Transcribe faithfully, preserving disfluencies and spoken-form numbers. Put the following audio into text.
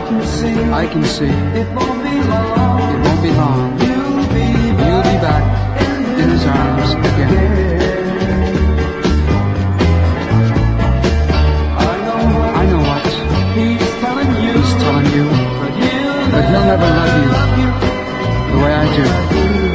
can see, I can see it won't be long, it won't be long. you'll be You'll be back in his arms again. I know what I know what he's telling you, he's telling you, but he'll but he'll never love you love you the way I do.